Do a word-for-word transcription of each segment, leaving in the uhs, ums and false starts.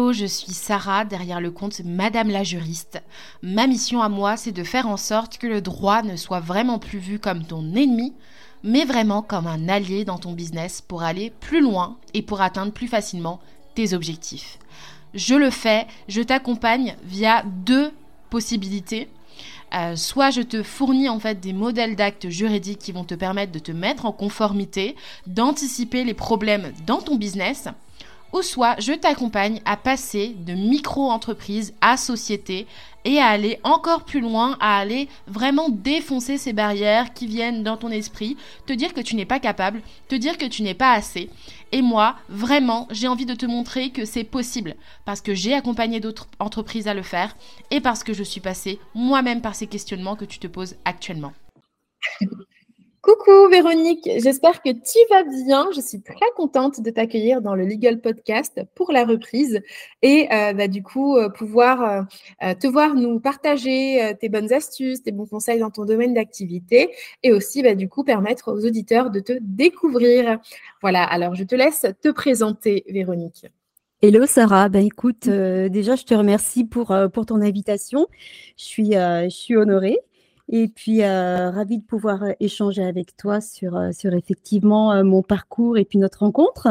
Hello, je suis Sarah, derrière le compte Madame la juriste. Ma mission à moi, c'est de faire en sorte que le droit ne soit vraiment plus vu comme ton ennemi, mais vraiment comme un allié dans ton business pour aller plus loin et pour atteindre plus facilement tes objectifs. Je le fais, je t'accompagne via deux possibilités. Euh, soit je te fournis en fait des modèles d'actes juridiques qui vont te permettre de te mettre en conformité, d'anticiper les problèmes dans ton business, ou soit je t'accompagne à passer de micro-entreprise à société et à aller encore plus loin, à aller vraiment défoncer ces barrières qui viennent dans ton esprit, te dire que tu n'es pas capable, te dire que tu n'es pas assez. Et moi, vraiment, j'ai envie de te montrer que c'est possible parce que j'ai accompagné d'autres entreprises à le faire et parce que je suis passée moi-même par ces questionnements que tu te poses actuellement. Coucou Véronique, j'espère que tu vas bien. Je suis très contente de t'accueillir dans le Legal Podcast pour la reprise et euh, bah, du coup euh, pouvoir euh, te voir nous partager euh, tes bonnes astuces, tes bons conseils dans ton domaine d'activité et aussi bah, du coup permettre aux auditeurs de te découvrir. Voilà, alors je te laisse te présenter Véronique. Hello Sarah, ben écoute, euh, déjà je te remercie pour, euh, pour ton invitation. Je suis, euh, je suis honorée. Et puis, euh, ravie de pouvoir euh, échanger avec toi sur, euh, sur effectivement euh, mon parcours et puis notre rencontre.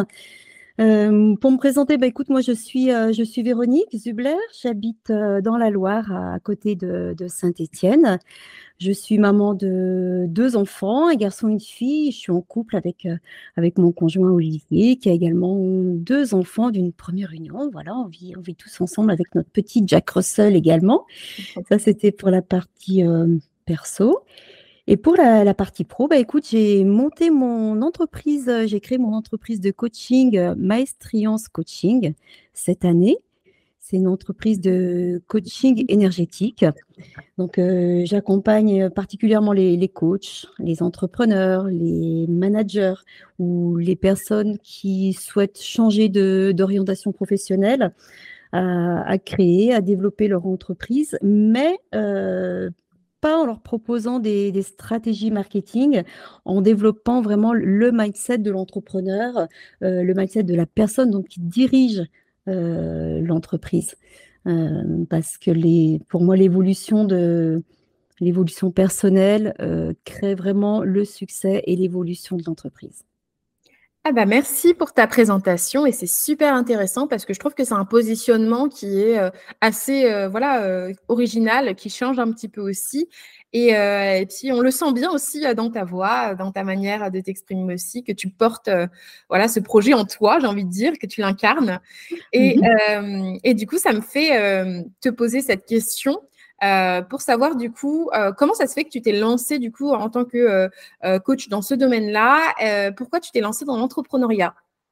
Euh, pour me présenter, bah, écoute, moi, je suis, euh, je suis Véronique Zubler. J'habite euh, dans la Loire, à, à côté de, de Saint-Étienne. Je suis maman de deux enfants, un garçon et une fille. Je suis en couple avec, euh, avec mon conjoint Olivier, qui a également deux enfants d'une première union. Voilà, on vit, on vit tous ensemble avec notre petit Jack Russell également. Ça, c'était pour la partie euh, perso. Et pour la, la partie pro, bah, écoute, j'ai monté mon entreprise, euh, j'ai créé mon entreprise de coaching, euh, Maestriance Coaching, cette année. C'est une entreprise de coaching énergétique. Donc, euh, j'accompagne particulièrement les, les coachs, les entrepreneurs, les managers ou les personnes qui souhaitent changer de, d'orientation professionnelle à, à créer, à développer leur entreprise, mais euh, pas en leur proposant des, des stratégies marketing, en développant vraiment le mindset de l'entrepreneur, euh, le mindset de la personne donc, qui dirige euh, l'entreprise. Euh, parce que les, pour moi, l'évolution de l'évolution personnelle euh, crée vraiment le succès et l'évolution de l'entreprise. Ah bah merci pour ta présentation et c'est super intéressant parce que je trouve que c'est un positionnement qui est euh, assez euh, voilà euh, original, qui change un petit peu aussi et, euh, et puis on le sent bien aussi euh, dans ta voix, dans ta manière de t'exprimer aussi, que tu portes euh, voilà ce projet en toi, j'ai envie de dire, que tu l'incarnes et, mm-hmm. euh, et du coup ça me fait euh, te poser cette question. Euh, pour savoir du coup euh, comment ça se fait que tu t'es lancé du coup en tant que euh, euh, coach dans ce domaine-là, euh, pourquoi tu t'es lancé dans l'entrepreneuriat?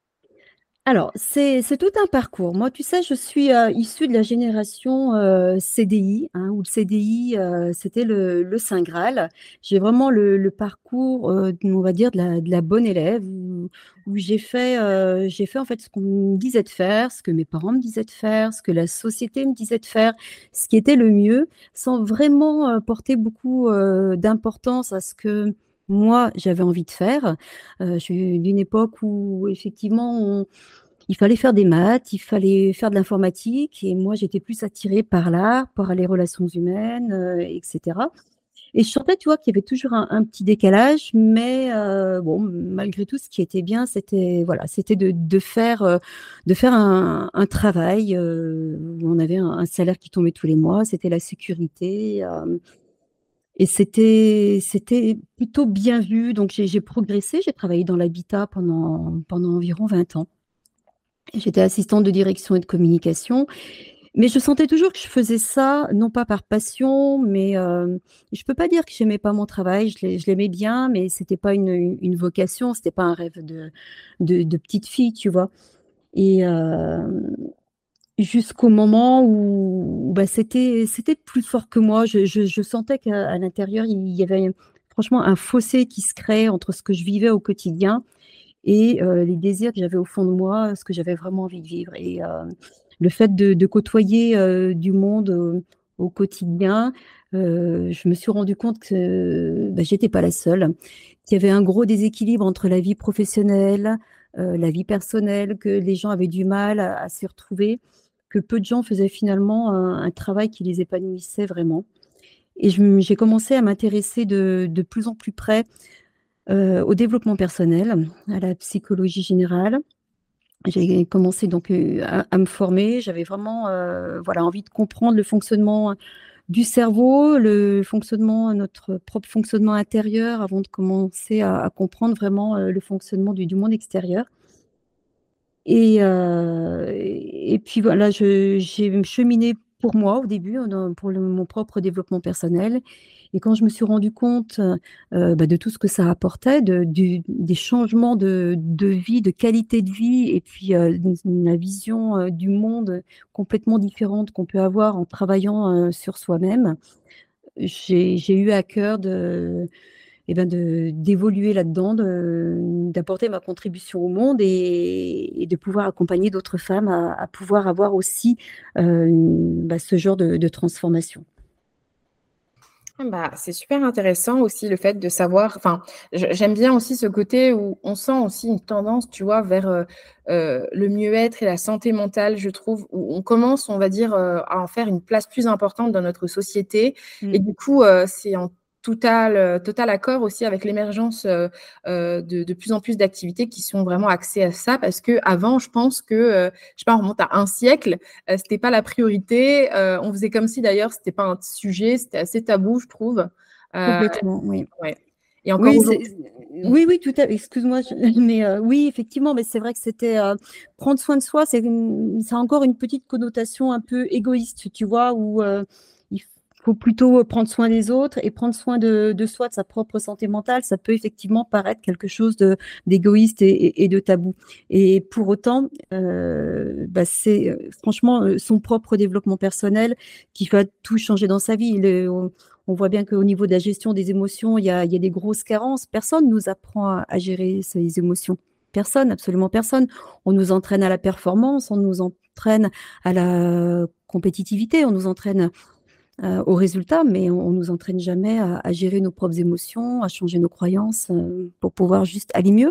Alors, c'est, c'est tout un parcours. Moi, tu sais, je suis euh, issue de la génération euh, C D I, hein, où le C D I, euh, c'était le, le Saint Graal. J'ai vraiment le, le parcours, euh, on va dire, de la, de la bonne élève, où, où j'ai fait, euh, j'ai fait en fait ce qu'on me disait de faire, ce que mes parents me disaient de faire, ce que la société me disait de faire, ce qui était le mieux, sans vraiment euh, porter beaucoup euh, d'importance à ce que moi, j'avais envie de faire. Euh, je suis d'une époque où, effectivement, on, il fallait faire des maths, il fallait faire de l'informatique, et moi, j'étais plus attirée par l'art, par les relations humaines, euh, et cetera. Et je sentais, tu vois, qu'il y avait toujours un, un petit décalage, mais euh, bon, malgré tout, ce qui était bien, c'était voilà, c'était de, de faire, euh, de faire un, un travail euh, où on avait un, un salaire qui tombait tous les mois, c'était la sécurité. Euh, Et c'était, c'était plutôt bien vu. Donc, j'ai, j'ai progressé. J'ai travaillé dans l'habitat pendant, pendant environ vingt ans. Et j'étais assistante de direction et de communication. Mais je sentais toujours que je faisais ça, non pas par passion, mais euh, je ne peux pas dire que j'aimais pas mon travail. Je, l'ai- je l'aimais bien, mais ce n'était pas une, une vocation. Ce n'était pas un rêve de, de, de petite fille, tu vois. Et, euh, jusqu'au moment où, où, bah, c'était, c'était plus fort que moi. Je, je, je sentais qu'à à l'intérieur, il y avait franchement un fossé qui se créait entre ce que je vivais au quotidien et euh, les désirs que j'avais au fond de moi, ce que j'avais vraiment envie de vivre. Et euh, le fait de, de côtoyer euh, du monde euh, au quotidien, euh, je me suis rendu compte que bah, j'étais pas la seule, qu'il y avait un gros déséquilibre entre la vie professionnelle, euh, la vie personnelle, que les gens avaient du mal à, à s'y retrouver, que peu de gens faisaient finalement un, un travail qui les épanouissait vraiment. Et je, j'ai commencé à m'intéresser de, de plus en plus près euh, au développement personnel, à la psychologie générale. J'ai commencé donc euh, à, à me former. J'avais vraiment euh, voilà, envie de comprendre le fonctionnement du cerveau, le fonctionnement, notre propre fonctionnement intérieur, avant de commencer à, à comprendre vraiment euh, le fonctionnement du, du monde extérieur. Et, euh, et puis voilà, je, j'ai cheminé pour moi au début, euh, pour le- mon propre développement personnel. Et quand je me suis rendu compte euh, bah, de tout ce que ça apportait, de, du- des changements de, de vie, de qualité de vie, et puis euh, la vision euh, du monde complètement différente qu'on peut avoir en travaillant euh, sur soi-même, j'ai, j'ai eu à cœur de, eh ben de, d'évoluer là-dedans, de, d'apporter ma contribution au monde et, et de pouvoir accompagner d'autres femmes à, à pouvoir avoir aussi euh, bah, ce genre de, de transformation. Ah bah, c'est super intéressant aussi le fait de savoir, enfin, je- j'aime bien aussi ce côté où on sent aussi une tendance, tu vois, vers euh, euh, le mieux-être et la santé mentale, je trouve, où on commence, on va dire, euh, à en faire une place plus importante dans notre société. Et Mm. du coup, euh, c'est en total, euh, total accord aussi avec l'émergence euh, euh, de, de plus en plus d'activités qui sont vraiment axées à ça, parce que avant, je pense que, euh, je sais pas, on remonte à un siècle, euh, c'était pas la priorité. Euh, on faisait comme si d'ailleurs c'était pas un sujet, c'était assez tabou, je trouve. Euh, Complètement, oui. ouais. Et encore Oui, c'est, aujourd'hui. oui, oui, tout à fait. Excuse-moi, je- mais euh, oui, effectivement, mais c'est vrai que c'était euh, prendre soin de soi, c'est une- ça a encore une petite connotation un peu égoïste, tu vois, où euh, il faut plutôt prendre soin des autres et prendre soin de, de soi, de sa propre santé mentale. Ça peut effectivement paraître quelque chose de d'égoïste et, et- et de tabou. Et pour autant, euh, bah, c'est euh, franchement euh, son propre développement personnel qui va tout changer dans sa vie. Il est- on, on voit bien qu'au niveau de la gestion des émotions, il y a, il y a des grosses carences. Personne nous apprend à, à gérer ces émotions. Personne, absolument personne. On nous entraîne à la performance, on nous entraîne à la compétitivité, on nous entraîne euh, au résultat, mais on, on nous entraîne jamais à, à gérer nos propres émotions, à changer nos croyances euh, pour pouvoir juste aller mieux.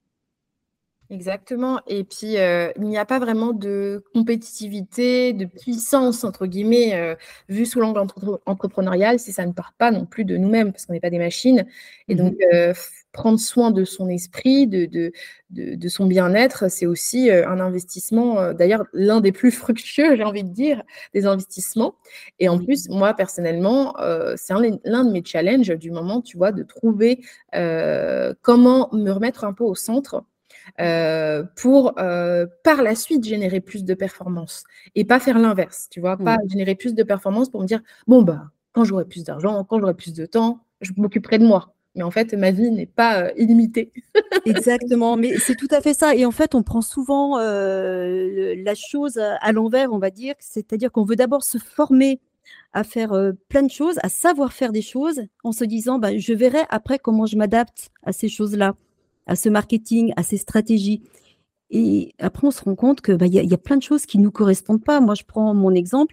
Exactement. Et puis, euh, il n'y a pas vraiment de compétitivité, de puissance, entre guillemets, euh, vue sous l'angle entre- entrepreneurial, si ça ne part pas non plus de nous-mêmes, parce qu'on n'est pas des machines. Et donc, Mhm. euh, f- prendre soin de son esprit, de, de, de, de son bien-être, c'est aussi euh, un investissement, euh, d'ailleurs, l'un des plus fructueux, j'ai envie de dire, des investissements. Et en Oui. plus, moi, personnellement, euh, c'est un- l'un de mes challenges du moment, tu vois, de trouver euh, comment me remettre un peu au centre euh, pour euh, par la suite générer plus de performances et pas faire l'inverse, tu vois, pas Oui. générer plus de performances pour me dire, bon, bah, quand j'aurai plus d'argent, quand j'aurai plus de temps, je m'occuperai de moi. Mais en fait, ma vie n'est pas euh, illimitée. Exactement, mais c'est tout à fait ça. Et en fait, on prend souvent euh, le- la chose à, à l'envers, on va dire. C'est-à-dire qu'on veut d'abord se former à faire euh, plein de choses, à savoir faire des choses, en se disant, bah, je verrai après comment je m'adapte à ces choses-là, à ce marketing, à ces stratégies. Et après, on se rend compte que bah, il y a, il y a plein de choses qui nous correspondent pas. Moi, je prends mon exemple.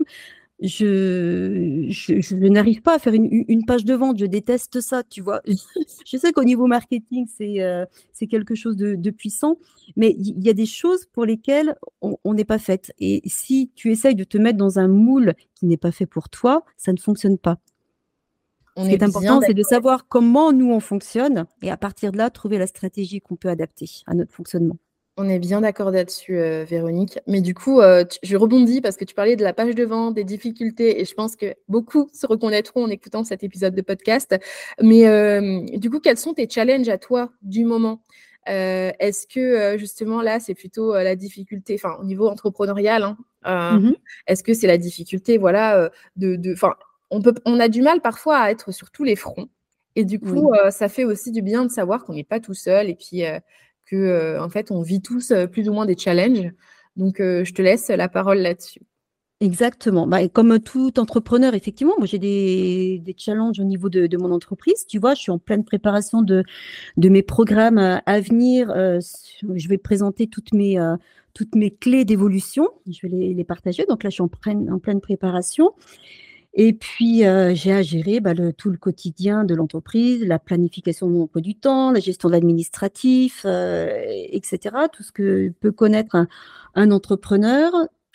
Je, je, je n'arrive pas à faire une, une page de vente. Je déteste ça, tu vois. Je sais qu'au niveau marketing, c'est euh, c'est quelque chose de, de puissant, mais il y a des choses pour lesquelles on on n'est pas faite. Et si tu essayes de te mettre dans un moule qui n'est pas fait pour toi, ça ne fonctionne pas. On Ce qui est est bien important, c'est de d'accord. savoir comment nous on fonctionne et à partir de là, trouver la stratégie qu'on peut adapter à notre fonctionnement. On est bien d'accord là-dessus, euh, Véronique. Mais du coup, euh, tu- je rebondis parce que tu parlais de la page de vente, des difficultés, et je pense que beaucoup se reconnaîtront en écoutant cet épisode de podcast. Mais euh, du coup, quels sont tes challenges à toi du moment? Euh, est-ce que euh, justement là, c'est plutôt euh, la difficulté, enfin au niveau entrepreneurial, hein, euh, Mhm. est-ce que c'est la difficulté, voilà, euh, de, de, enfin, on peut, on a du mal parfois à être sur tous les fronts, et du Oui. coup, euh, ça fait aussi du bien de savoir qu'on n'est pas tout seul, et puis euh, que euh, en fait, on vit tous euh, plus ou moins des challenges. Donc, euh, je te laisse la parole là-dessus. Exactement. Bah, et comme tout entrepreneur, effectivement, moi j'ai des, des challenges au niveau de, de mon entreprise. Tu vois, je suis en pleine préparation de, de mes programmes à, à venir. Euh, je vais présenter toutes mes, euh, toutes mes clés d'évolution. Je vais les, les partager. Donc là, je suis en pleine, en pleine préparation. Et puis, euh, j'ai à gérer bah, le, tout le quotidien de l'entreprise, la planification de mon emploi du temps, la gestion de l'administratif, euh, et cetera. Tout ce que peut connaître un, un entrepreneur.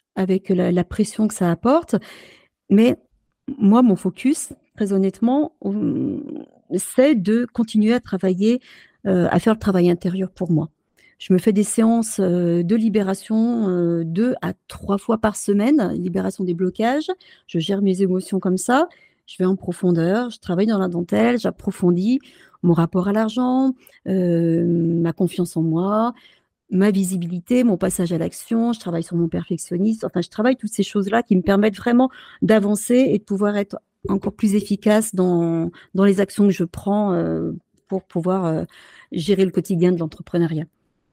avec la, la pression que ça apporte. Mais moi, mon focus, très honnêtement, hum, c'est de continuer à travailler, euh, à faire le travail intérieur pour moi. Je me fais des séances euh, de libération euh, deux à trois fois par semaine, libération des blocages. Je gère mes émotions comme ça. Je vais en profondeur, je travaille dans la dentelle, j'approfondis mon rapport à l'argent, euh, ma confiance en moi, ma visibilité, mon passage à l'action, je travaille sur mon perfectionnisme, enfin, je travaille toutes ces choses-là qui me permettent vraiment d'avancer et de pouvoir être encore plus efficace dans, dans les actions que je prends euh, pour pouvoir euh, gérer le quotidien de l'entrepreneuriat.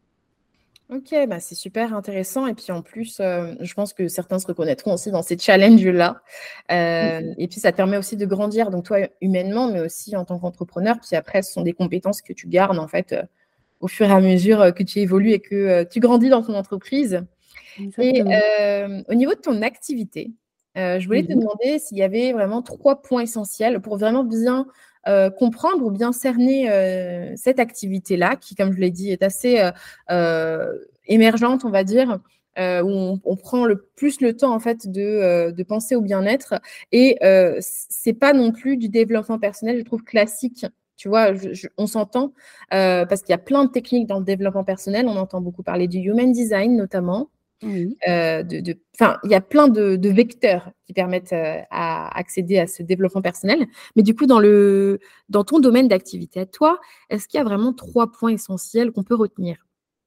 Ok, bah c'est super intéressant. Et puis en plus, euh, je pense que certains se reconnaîtront aussi dans ces challenges-là. Euh, Mm. et puis ça te permet aussi de grandir, donc toi humainement, mais aussi en tant qu'entrepreneur. Puis après, ce sont des compétences que tu gardes en fait euh, au fur et à mesure euh, que tu évolues et que euh, tu grandis dans ton entreprise. Et Exactement. euh, au niveau de ton activité, euh, je voulais te Mhm. demander s'il y avait vraiment trois points essentiels pour vraiment bien euh, comprendre ou bien cerner euh, cette activité-là, qui, comme je l'ai dit, est assez euh, euh, émergente, on va dire, euh, où on, on prend le plus le temps en fait de, euh, de penser au bien-être. Et euh, c'est pas non plus du développement personnel, je trouve classique. Tu vois, je, je, on s'entend euh, parce qu'il y a plein de techniques dans le développement personnel. On entend beaucoup parler du human design notamment. Oui. Euh, de, de, il y a plein de, de vecteurs qui permettent euh, à accéder à ce développement personnel. Mais du coup, dans, le, dans ton domaine d'activité à toi, est-ce qu'il y a vraiment trois points essentiels qu'on peut retenir?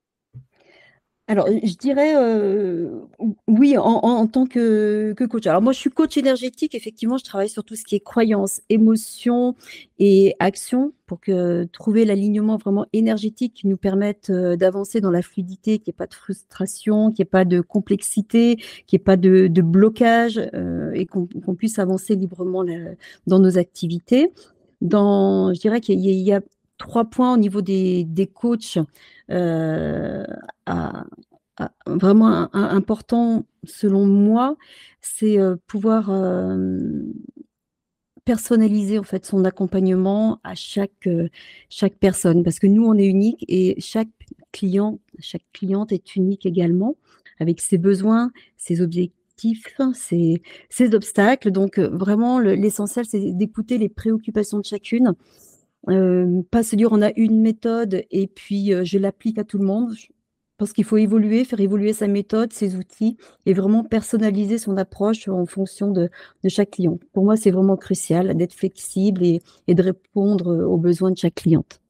Alors, je dirais euh, oui, en, en, en tant que, que coach. Alors, moi, je suis coach énergétique. Effectivement, je travaille sur tout ce qui est croyance, émotion et action pour que trouver l'alignement vraiment énergétique qui nous permette euh, d'avancer dans la fluidité, qu'il n'y ait pas de frustration, qu'il n'y ait pas de complexité, qu'il n'y ait pas de, de blocage euh, et qu'on qu'on puisse avancer librement là, dans nos activités. Dans, je dirais qu'il y, y a trois points au niveau des, des coachs. Euh, à, à, vraiment un, un, important selon moi, c'est euh, pouvoir euh, personnaliser en fait son accompagnement à chaque euh, chaque personne parce que nous on est unique et chaque client, chaque cliente est unique également avec ses besoins, ses objectifs, ses, ses obstacles. Donc euh, vraiment le, l'essentiel c'est d'écouter les préoccupations de chacune. Euh, pas se dire on a une méthode et puis euh, je l'applique à tout le monde. Je pense qu'il faut évoluer, faire évoluer sa méthode, ses outils et vraiment personnaliser son approche en fonction de, de chaque client. Pour moi, c'est vraiment crucial d'être flexible et, et de répondre aux besoins de chaque cliente.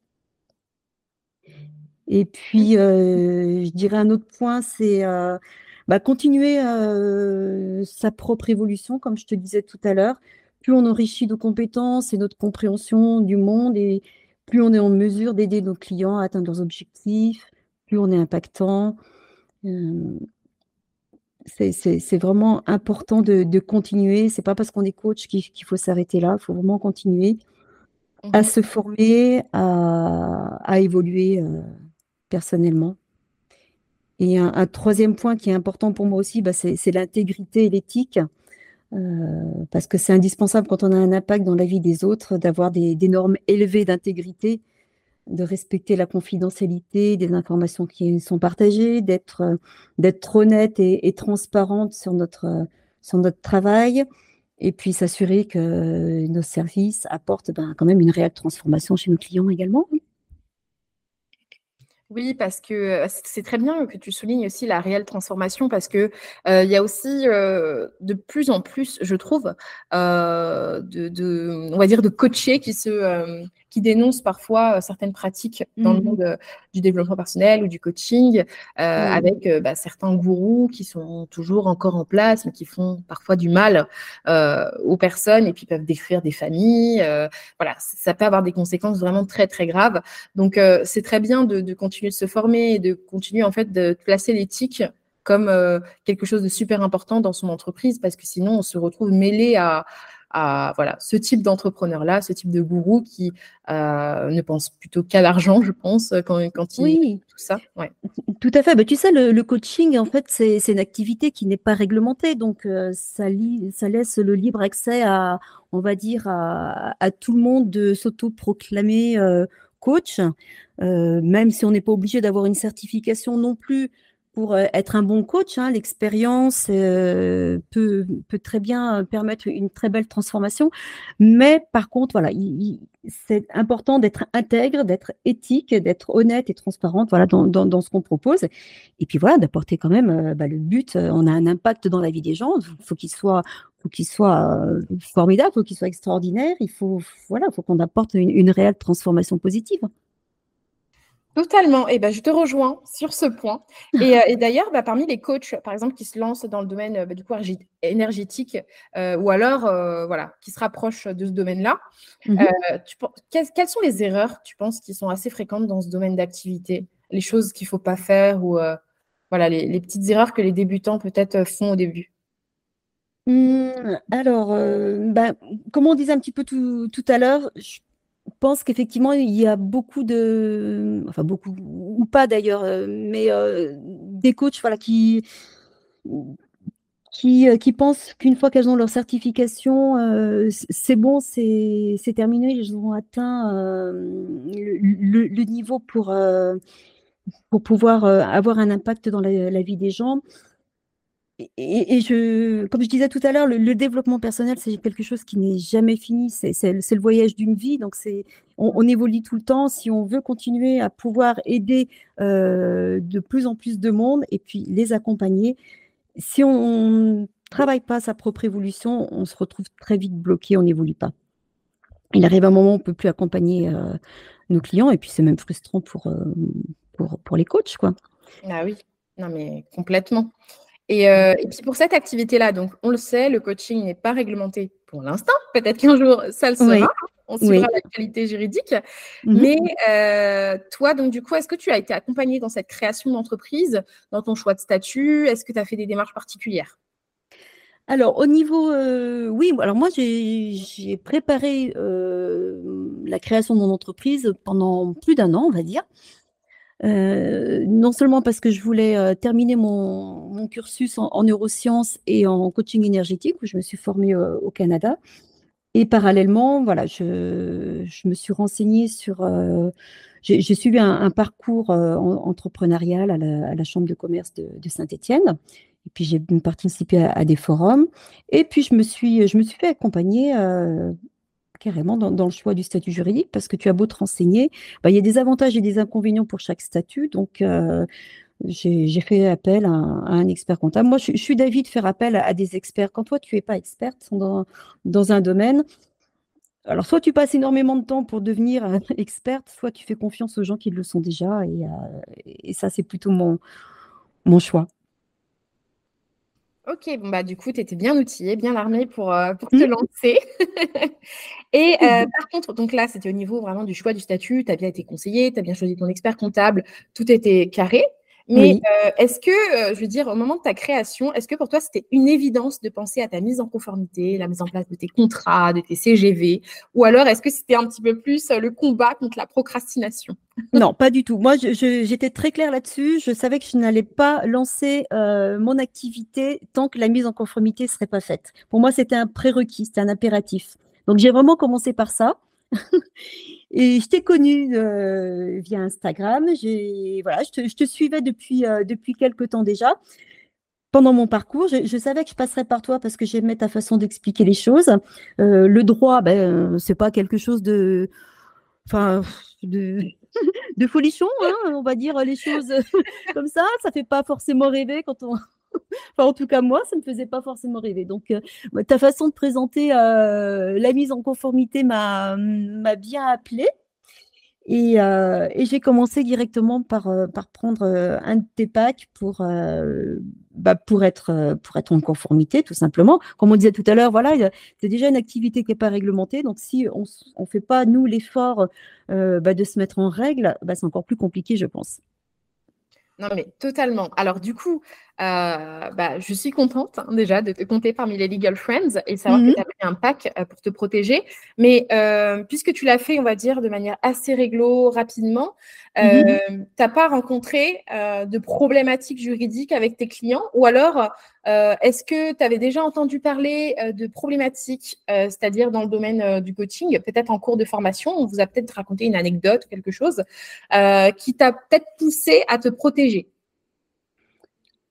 Et puis, euh, je dirais un autre point, c'est euh, bah, continuer euh, sa propre évolution, comme je te disais tout à l'heure. Plus on enrichit nos compétences et notre compréhension du monde, et plus on est en mesure d'aider nos clients à atteindre leurs objectifs, plus on est impactant. Euh, c'est, c'est- c'est vraiment important de, de continuer. C'est pas parce qu'on est coach qu'il, qu'il faut s'arrêter là. Il faut vraiment continuer à Mhm. se former, à, à évoluer euh, personnellement. Et un, un troisième point qui est important pour moi aussi, bah, c'est, c'est l'intégrité et l'éthique, euh, parce que c'est indispensable quand on a un impact dans la vie des autres d'avoir des, des normes élevées d'intégrité, de respecter la confidentialité des informations qui sont partagées, d'être, euh, d'être honnête et, et transparente sur notre, euh, sur notre travail, et puis s'assurer que nos services apportent ben, quand même une réelle transformation chez nos clients également. Oui, parce que euh, c'est c'est très bien que tu soulignes aussi la réelle transformation parce que euh, il y a aussi euh, de plus en plus, je trouve, euh, de, de, on va dire de coachés qui se, euh, qui dénoncent parfois euh, certaines pratiques dans le Mhm. monde euh, du développement personnel ou du coaching, euh, Oui. avec euh, bah, certains gourous qui sont toujours encore en place, mais qui font parfois du mal euh, aux personnes et puis peuvent détruire des familles. Euh, voilà, ça peut avoir des conséquences vraiment très très graves. Donc, euh, c'est très bien de, de continuer de se former et de continuer en fait de placer l'éthique comme euh, quelque chose de super important dans son entreprise parce que sinon, on se retrouve mêlé à, à voilà, ce type d'entrepreneur-là, ce type de gourou qui euh, ne pense plutôt qu'à l'argent, je pense, quand, quand il Oui, tout ça. Ouais. tout à fait. Bah, tu sais, le, le coaching, en fait, c'est, c'est une activité qui n'est pas réglementée. Donc, euh, ça, li- ça laisse le libre accès à, on va dire, à, à tout le monde de s'auto-proclamer euh, coach, euh, même si on n'est pas obligé d'avoir une certification non plus. pour euh, être un bon coach, hein, l'expérience euh, peut, peut très bien permettre une très belle transformation. Mais par contre, voilà, il, il, c'est important d'être intègre, d'être éthique, d'être honnête et transparente, voilà, dans, dans, dans ce qu'on propose. Et puis voilà, d'apporter quand même euh, bah, le but. euh, On a un impact dans la vie des gens. Il faut qu'il soit, faut qu'il soit euh, formidable, il faut qu'il soit extraordinaire. Il faut, voilà, faut qu'on apporte une, une réelle transformation positive. Totalement. Et ben, je te rejoins sur ce point. Et, euh, et d'ailleurs, bah, parmi les coachs, par exemple, qui se lancent dans le domaine euh, bah, du coup argi- énergétique, euh, ou alors euh, voilà, qui se rapprochent de ce domaine-là, Mhm. euh, tu pen- quelles, quelles sont les erreurs, tu penses, qui sont assez fréquentes dans ce domaine d'activité? Les choses qu'il ne faut pas faire ou euh, voilà, les, les petites erreurs que les débutants peut-être euh, font au début. Hum, alors, euh, bah, comme on disait un petit peu tout, tout à l'heure, je pense qu'effectivement, il y a beaucoup de, enfin beaucoup, ou pas d'ailleurs, euh, mais euh, des coachs voilà, qui, qui, euh, qui pensent qu'une fois qu'elles ont leur certification, euh, c- c'est bon, c'est c'est terminé, ils ont atteint euh, le, le- le niveau pour, euh, pour pouvoir euh, avoir un impact dans la, la vie des gens. Et, et- et je, comme je disais tout à l'heure, le, le développement personnel, c'est quelque chose qui n'est jamais fini. C'est c'est- c'est le voyage d'une vie. Donc, c'est, on, on évolue tout le temps. Si on veut continuer à pouvoir aider euh, de plus en plus de monde et puis les accompagner, si on ne travaille pas sa propre évolution, on se retrouve très vite bloqué, on n'évolue pas. Il arrive un moment où on ne peut plus accompagner euh, nos clients et puis c'est même frustrant pour, euh, pour, pour les coachs, quoi. Ah oui, non mais complètement. Et, euh, et puis pour cette activité-là, donc on le sait, le coaching n'est pas réglementé pour l'instant. Peut-être qu'un jour, ça le sera. Oui, On suivra oui. l'actualité juridique. Mhm. Mais euh, toi, donc du coup, est-ce que tu as été accompagné dans cette création d'entreprise, dans ton choix de statut? Est-ce que tu as fait des démarches particulières? Alors, au niveau, euh, oui, alors moi, j'ai j'ai préparé euh, la création de mon entreprise pendant plus d'un an, on va dire. Euh, non seulement parce que je voulais euh, terminer mon, mon cursus en, en neurosciences et en coaching énergétique, où je me suis formée euh, au Canada. Et parallèlement, voilà, je, je me suis renseignée sur. euh, j'ai j'ai suivi un, un parcours euh, en- entrepreneurial à la, à la Chambre de commerce de, de Saint-Étienne. Et puis, j'ai participé à, à des forums. Et puis, je me suis, je me suis fait accompagner euh, carrément dans, dans le choix du statut juridique parce que tu as beau te renseigner, bah, il y a des avantages et des inconvénients pour chaque statut. Donc, euh, j'ai j'ai fait appel à un, à un expert comptable. Moi, je, je suis d'avis de faire appel à, à des experts. Quand toi, tu n'es pas experte dans, dans un domaine, alors, soit tu passes énormément de temps pour devenir euh, experte, soit tu fais confiance aux gens qui le sont déjà. Et, euh, et ça, c'est plutôt mon, mon choix. Ok, bon bah du coup, tu étais bien outillée, bien armée pour, euh, pour te Mm. lancer. Et euh, par contre, donc là, c'était au niveau vraiment du choix du statut, tu as bien été conseillé, tu as bien choisi ton expert comptable, tout était carré. Mais Oui. euh, est-ce que, euh, je veux dire, au moment de ta création, est-ce que pour toi, c'était une évidence de penser à ta mise en conformité, la mise en place de tes contrats, de tes C G V, ou alors est-ce que c'était un petit peu plus euh, le combat contre la procrastination? Non, pas du tout. Moi, je- je- j'étais très claire là-dessus. Je savais que je n'allais pas lancer euh, mon activité tant que la mise en conformité ne serait pas faite. Pour moi, c'était un prérequis, c'était un impératif. Donc, j'ai vraiment commencé par ça. Et je t'ai connue euh, via Instagram. J'ai, voilà, je te, je te suivais depuis, euh, depuis quelques temps déjà. Pendant mon parcours, je, je savais que je passerais par toi parce que j'aimais ta façon d'expliquer les choses. Euh, le droit, ben, c'est pas quelque chose de, enfin, de, de folichon, hein, on va dire les choses comme ça. Ça fait pas forcément rêver quand on, enfin, en tout cas moi, ça me faisait pas forcément rêver. Donc, euh, ta façon de présenter euh, la mise en conformité m'a m'a bien appelée. Et, euh, et j'ai commencé directement par, euh, par prendre euh, un de tes packs pour, euh, bah, pour, être, euh, pour être en conformité, tout simplement. Comme on disait tout à l'heure, voilà, il y a- c'est déjà une activité qui n'est pas réglementée. Donc, si on ne fait pas, nous, l'effort euh, bah, de se mettre en règle, bah, c'est encore plus compliqué, je pense. Non, mais totalement. Alors, du coup, euh, bah, je suis contente hein, déjà de te compter parmi les Legal Friends et savoir que Mhm, tu as pris un pack euh, pour te protéger. Mais euh, puisque tu l'as fait, on va dire, de manière assez réglo, rapidement, euh, mhm. tu n'as pas rencontré euh, de problématiques juridiques avec tes clients? Ou alors, euh, est-ce que tu avais déjà entendu parler euh, de problématiques, euh, c'est-à-dire dans le domaine euh, du coaching, peut-être en cours de formation, on vous a peut-être raconté une anecdote, quelque chose, euh, qui t'a peut-être poussé à te protéger?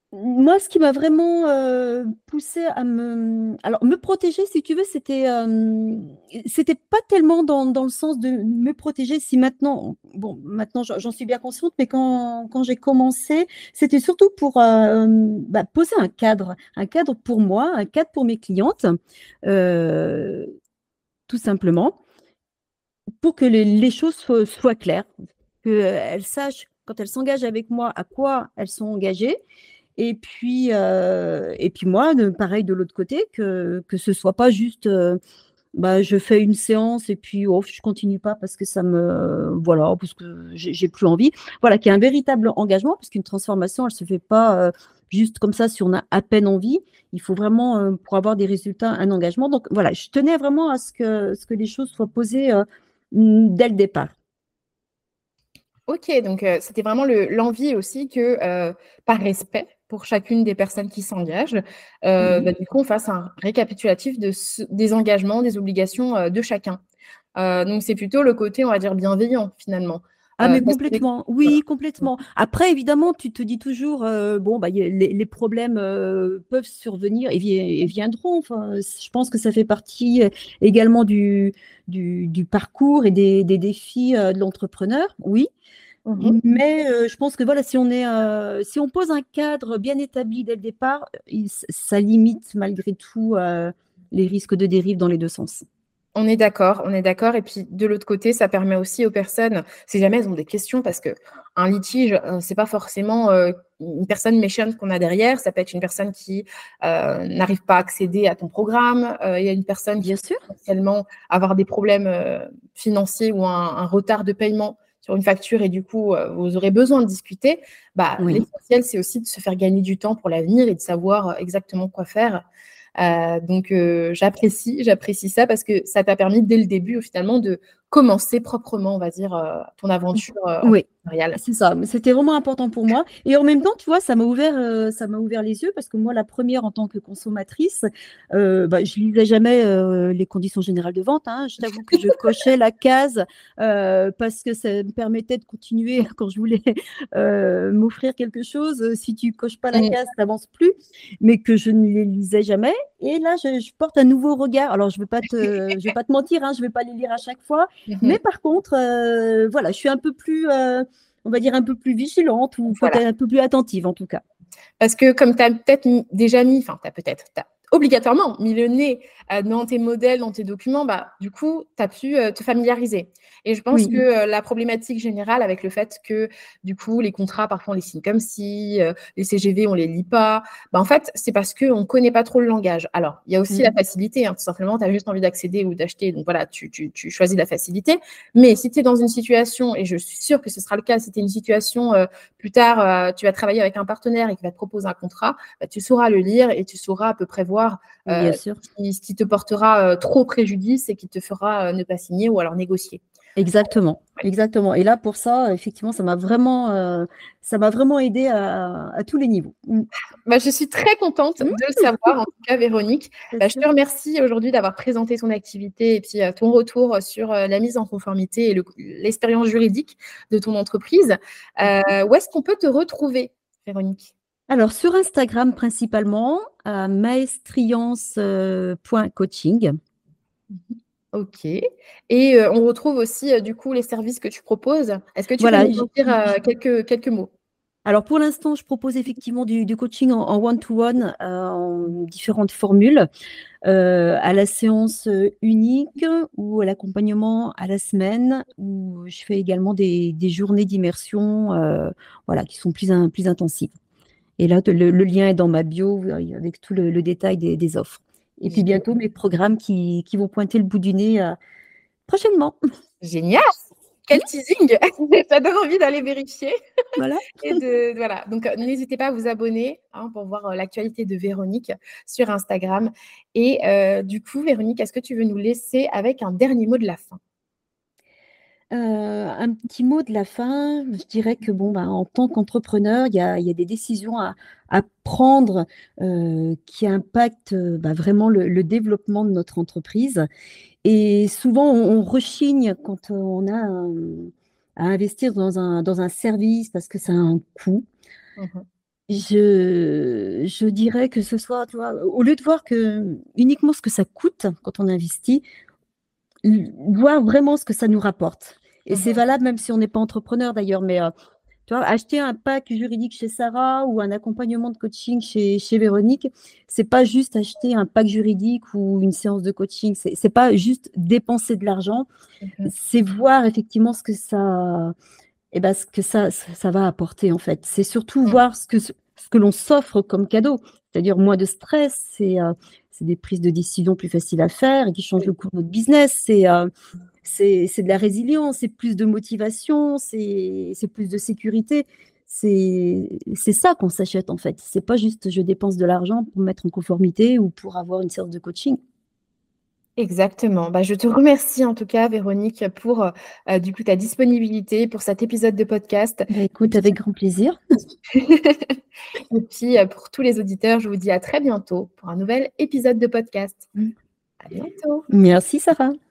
Moi, ce qui m'a vraiment euh, poussée à me, alors me protéger, si tu veux, c'était, euh, c'était pas tellement dans, dans le sens de me protéger. Si maintenant, bon, maintenant j'en j'en suis bien consciente, mais quand, quand j'ai commencé, c'était surtout pour euh, bah, poser un cadre, un cadre pour moi, un cadre pour mes clientes, euh, tout simplement, pour que les, les choses soient, soient claires, qu'elles sachent quand elles s'engagent avec moi à quoi elles sont engagées. Et puis, euh, et puis moi, de, pareil de l'autre côté, que, que ce soit pas juste, euh, bah, je fais une séance et puis oh, je continue pas parce que ça me, voilà, parce que j'ai j'ai plus envie. Voilà, qu'il y a un véritable engagement, parce qu'une transformation, elle se fait pas euh, juste comme ça si on a à peine envie. Il faut vraiment, euh, pour avoir des résultats, un engagement. Donc voilà, je tenais vraiment à ce que, ce que les choses soient posées euh, dès le départ. Ok, donc euh, c'était vraiment le- l'envie aussi que, euh, par respect pour chacune des personnes qui s'engagent, euh, Mhm. bah, du coup, on fasse un récapitulatif de ce- des engagements, des obligations euh, de chacun. Euh, donc c'est plutôt le côté, on va dire, bienveillant finalement. Ah, Euh, mais parce que- complètement, voilà. oui, complètement. Après, évidemment, tu te dis toujours, euh, bon, bah, y a- les, les problèmes euh, peuvent survenir et, vi- et viendront. Enfin, je pense que ça fait partie euh, également du, du, du parcours et des, des défis euh, de l'entrepreneur, oui. Mhm. Mais euh, je pense que voilà, si on est, euh, si on pose un cadre bien établi dès le départ, il- ça limite malgré tout euh, les risques de dérive dans les deux sens. On est d'accord, on est d'accord. Et puis de l'autre côté, ça permet aussi aux personnes, si jamais elles ont des questions, parce que un litige, euh, c'est pas forcément euh, une personne méchante qu'on a derrière. Ça peut être une personne qui euh, n'arrive pas à accéder à ton programme. Euh, Il y a une personne qui Bien peut sûr. potentiellement avoir des problèmes euh, financiers ou un, un retard de paiement sur une facture et du coup, euh, vous aurez besoin de discuter. Bah, Oui. l'essentiel, c'est aussi de se faire gagner du temps pour l'avenir et de savoir exactement quoi faire. Euh, donc, euh, j'apprécie, j'apprécie ça parce que ça t'a permis dès le début, finalement, de commencer proprement, on va dire, euh, ton aventure euh, Oui, entrepreneuriale. c'est ça. Mais c'était vraiment important pour moi. Et en même temps, tu vois, ça m'a ouvert, euh, ça m'a ouvert les yeux parce que moi, la première en tant que consommatrice, euh, bah, je lisais jamais euh, les conditions générales de vente, hein. Je t'avoue que je cochais la case euh, parce que ça me permettait de continuer quand je voulais euh, m'offrir quelque chose. Si tu coches pas la Mm. case, ça n'avance plus. Mais que je ne les lisais jamais. Et là, je, je porte un nouveau regard. Alors, je vais pas te, je vais pas te mentir, hein, je vais pas les lire à chaque fois. Mais Mhm. par contre, euh, voilà, je suis un peu plus, euh, on va dire, un peu plus vigilante ou Voilà. peut-être un peu plus attentive en tout cas. Parce que comme tu as peut-être déjà mis, enfin, tu as peut-être, tu as obligatoirement mis le nez euh, dans tes modèles, dans tes documents, bah, du coup, tu as pu euh, te familiariser. Et je pense Oui, que euh, la problématique générale avec le fait que, du coup, les contrats, parfois, on les signe comme si, euh, les C G V, on les lit pas, bah, en fait, c'est parce qu'on ne connaît pas trop le langage. Alors, il y a aussi la mm, facilité, hein, tout simplement, tu as juste envie d'accéder ou d'acheter, donc voilà, tu, tu, tu choisis la facilité. Mais si tu es dans une situation, et je suis sûre que ce sera le cas, si tu es une situation euh, plus tard, euh, tu vas travailler avec un partenaire et qui va te proposer un contrat, bah, tu sauras le lire et tu sauras à peu près voir euh, bien sûr. ce, qui, ce qui te portera euh, trop préjudice et qui te fera euh, ne pas signer ou alors négocier. Exactement, exactement. Et là, pour ça, effectivement, ça m'a vraiment, euh, ça m'a vraiment aidé à, à tous les niveaux. Mm. Bah, je suis très contente Mm, de le savoir, en tout cas, Véronique. bien Bah, je sûr. te remercie aujourd'hui d'avoir présenté ton activité et puis euh, ton retour sur euh, la mise en conformité et le- l'expérience juridique de ton entreprise. Euh, où est-ce qu'on peut te retrouver, Véronique? Alors, sur Instagram principalement, à maestriance point coaching. Ok. Et euh, on retrouve aussi, euh, du coup, les services que tu proposes. Est-ce que tu peux Voilà. nous en dire euh, quelques, quelques mots? Alors pour l'instant, je propose effectivement du, du coaching en en one-to-one, euh, en différentes formules, euh, à la séance euh, unique ou à l'accompagnement à la semaine, où je fais également des, des journées d'immersion, euh, voilà, qui sont plus, in- plus intensives. Et là, le, le lien est dans ma bio euh, avec tout le, le détail des, des offres. Et puis bientôt, mes programmes qui, qui vont pointer le bout du nez euh, prochainement. Génial! Quel teasing! Ça donne envie d'aller vérifier. Voilà. Et de, voilà. Donc, euh, n'hésitez pas à vous abonner hein, pour voir euh, l'actualité de Véronique sur Instagram. Et euh, du coup, Véronique, est-ce que tu veux nous laisser avec un dernier mot de la fin? Euh, un petit mot de la fin, je dirais que bon, bah, en tant qu'entrepreneur, il y a, il y a des décisions à, à prendre euh, qui impactent euh, bah, vraiment le, le développement de notre entreprise. Et souvent, on, on rechigne quand on a un- à investir dans un, dans un service parce que ça a un coût. Mhm. Je, je dirais que ce soit, tu vois, au lieu de voir que uniquement ce que ça coûte quand on investit, l- voir vraiment ce que ça nous rapporte. Et c'est Mhm. valable même si on n'est pas entrepreneur d'ailleurs, mais euh, tu vois, acheter un pack juridique chez Sarah ou un accompagnement de coaching chez, chez Véronique, c'est pas juste acheter un pack juridique ou une séance de coaching, c'est c'est pas juste dépenser de l'argent, Mhm. c'est voir effectivement ce que ça, eh ben, ce que ça, ça, ça va apporter en fait. C'est surtout voir ce que, ce que l'on s'offre comme cadeau, c'est-à-dire moins de stress, c'est euh, c'est des prises de décision plus faciles à faire et qui changent le cours de notre business, c'est euh, c'est c'est de la résilience, c'est plus de motivation, c'est c'est plus de sécurité. C'est c'est ça qu'on s'achète en fait. C'est pas juste je dépense de l'argent pour me mettre en conformité ou pour avoir une séance de coaching. Exactement. Bah, je te remercie en tout cas, Véronique, pour euh, euh, du coup ta disponibilité pour cet épisode de podcast. Bah, Et écoute, puis, avec grand plaisir. et puis, euh, pour tous les auditeurs, je vous dis à très bientôt pour un nouvel épisode de podcast. À bientôt. Merci Sarah.